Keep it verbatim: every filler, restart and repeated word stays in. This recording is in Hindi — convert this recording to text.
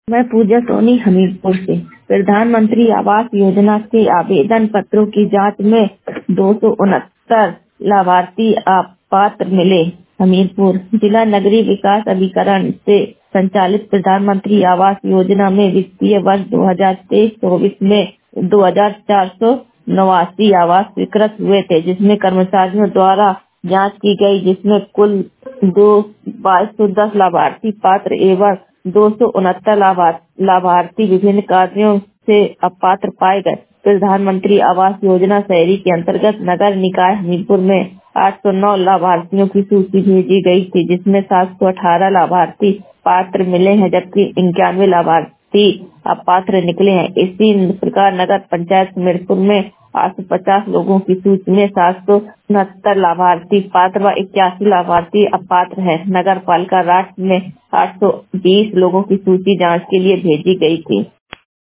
मैं पूजा सोनी हमीरपुर से। प्रधानमंत्री आवास योजना के आवेदन पत्रों की जांच में दो सौ उनहत्तर लाभार्थी पात्र मिले। हमीरपुर जिला नगरीय विकास अभिकरण से संचालित प्रधानमंत्री आवास योजना में वित्तीय वर्ष दो हजार तेईस चौबीस में दो हजार चार सौ नवासी आवास स्वीकृत हुए थे, जिसमें कर्मचारियों द्वारा जांच की गई, जिसमें कुल दो बाईस सौ दस लाभार्थी पात्र एवं दो सौ उनहत्तर लाभार्थी विभिन्न कार्यों से अपात्र पाए गए। प्रधानमंत्री आवास योजना शहरी के अंतर्गत नगर निकाय हमीरपुर में आठ सौ नौ लाभार्थियों की सूची भेजी गई थी, जिसमें सात सौ अठारह लाभार्थी पात्र मिले हैं, जबकि इक्यानवे लाभार्थी अपात्र निकले हैं। इसी प्रकार नगर पंचायत हमीरपुर में आठ सौ पचास लोगों की सूची में सात सौ उनहत्तर लाभार्थी पात्र व इक्यासी लाभार्थी अपात्र है। नगर पालिका राष्ट्र में आठ सौ बीस लोगों की सूची जांच के लिए भेजी गई थी।